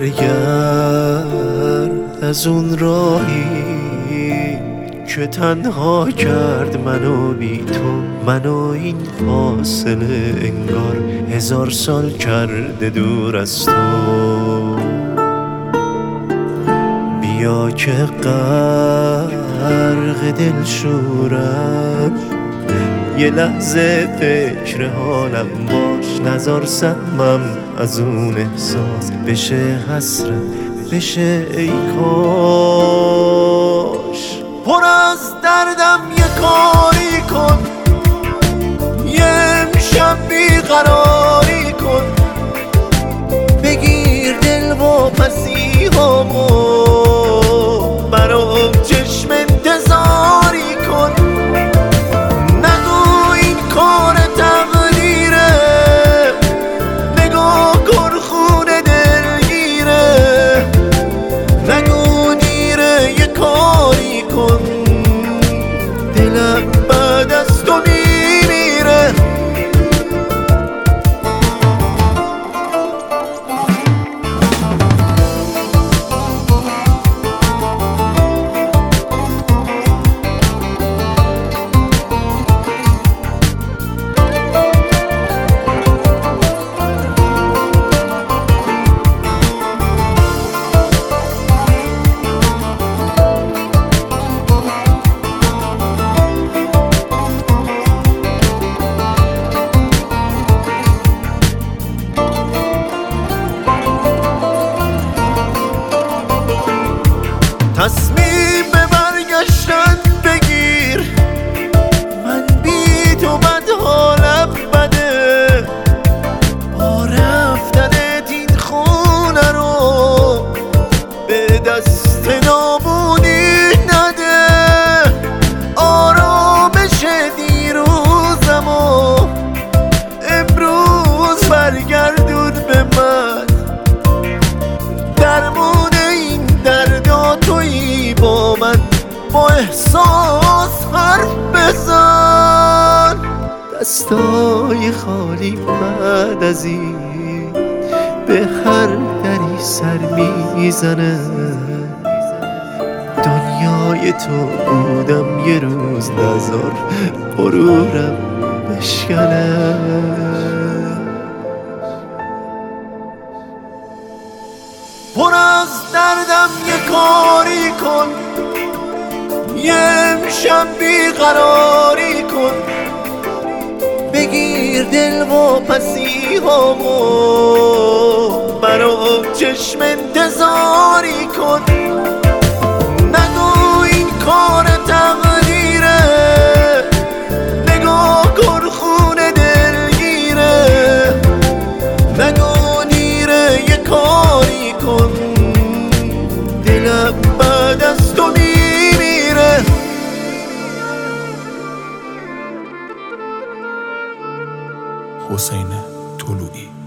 برگرد از اون راهی که تنها کرد منو بی تو، منو این فاصله انگار 1000 سال کرده دور از تو. بیا که غرق دل شورم، یه لحظه فکر حالم باش، نزار سهمم از اون احساس بشه حسرت، بشه ای کاش. پر از دردم یه کاری کن، یه امشب بیقراری کن، بگیر دل و مسیحامو، برام چشم انتظاری کن. نگو این کار تقدیره، نگاه کن خون دلگیره، نگو دیره یه کاری کن، دلم بعد از تو میمیره. تصمیم به برگشتن بگیر، من بی تو بد حالم بده، با رفتنت این خونه رو به دست نابودی نده. آرامش دیروزمو امروز برگردون به من، درمون این دردا تویی، با من با احساس حرف بزن. دستای خالی بعد از این به هر دری سر میزنه. دنیای تو بودم یه روز، نزار غرورم بشکنه. پر از دردم یه کاری کن، یه امشب بیقراری کن، بگیر دل و مسیحامو، برام چشم انتظاری کن. نگو این کار تقدیره، نگاه کن خون دلگیره، نگو دیره یه کاری کن، دلم بعد از تو میمیره. حسین طلوعی.